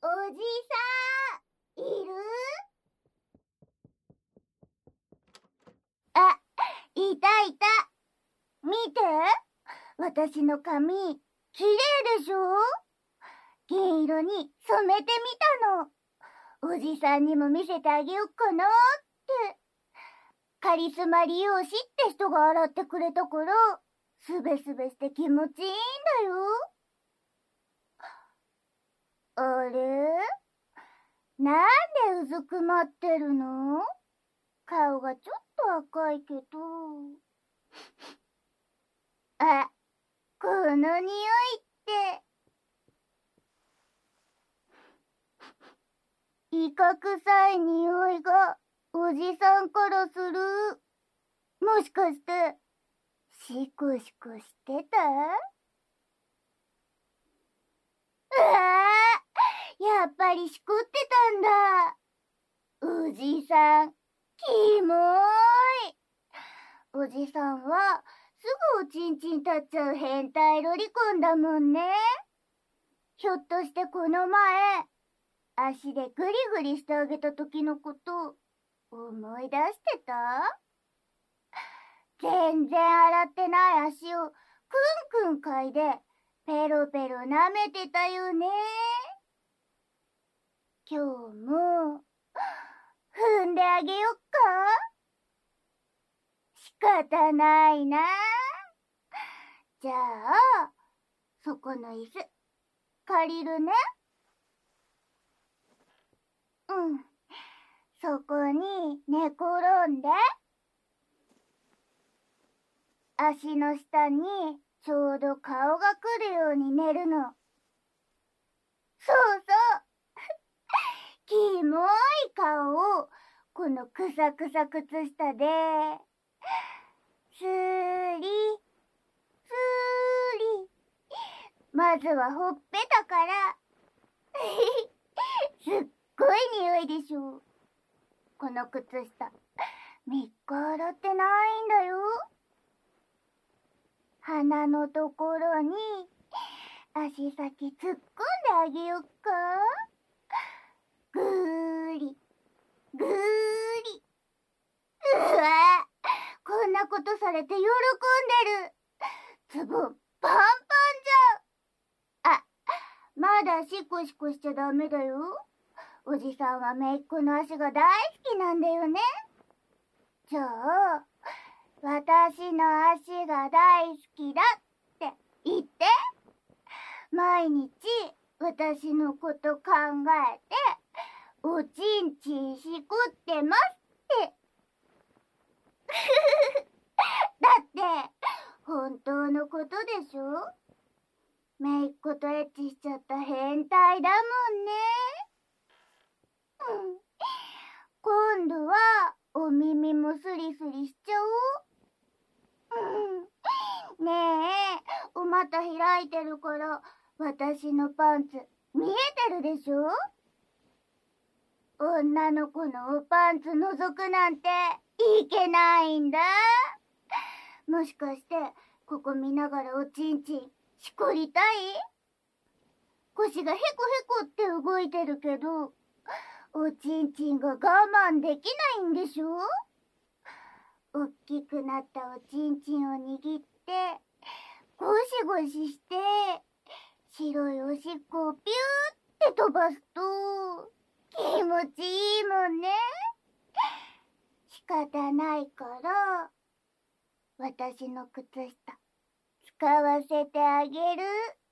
おじさん、いる？あ、いたいた。見て。私の髪、綺麗でしょ？銀色に染めてみたの。おじさんにも見せてあげよっかなって。カリスマ理容師って人が洗ってくれたから、すべすべして気持ちいいんだよ。あれ？なんでうずくまってるの？顔がちょっと赤いけど。あ、この匂いって。イカ臭い匂いがおじさんからする。もしかして、シコシコしてた？やっぱりしこってたんだ。おじさん、キモーい。おじさんは、すぐおちんちん立っちゃう変態ロリコンだもんね。ひょっとしてこの前、足でグリグリしてあげた時のこと、思い出してた？全然洗ってない足をくんくん嗅いで、ペロペロ舐めてたよね。今日も、踏んであげよっか？仕方ないな。じゃあ、そこの椅子、借りるね。うん。そこに寝転んで、足の下にちょうど顔が来るように寝るの。そうそう。キモい顔を、このくさくさ靴下で、スーリ、スーリ。まずはほっぺたから。すっごい匂いでしょ。この靴下、3日洗ってないんだよ。鼻のところに、足先突っ込んであげよっか？ぐーり、ぐーり。うわ、こんなことされて喜んでる。ズボンパンパンじゃん。あ、まだシコシコしちゃダメだよ。おじさんは姪っ子の足が大好きなんだよね。じゃあ、私の足が大好きだって言って。毎日私のこと考えて、おちんちんしこってますって。だって、本当のことでしょ？姪っ子とエッチしちゃった変態だもんね。うん。今度は、お耳もスリスリしちゃおう。うん。ねえ、お股開いてるから、私のパンツ、見えてるでしょ？女の子のおパンツ覗くなんて、いけないんだ。もしかして、ここ見ながらおちんちん、しこりたい？腰がヘコヘコって動いてるけど、おちんちんが我慢できないんでしょ？おっきくなったおちんちんを握って、ゴシゴシして、白いおしっこをピューって飛ばすと、気持ちいいもんね。仕方ないから、私の靴下、使わせてあげる。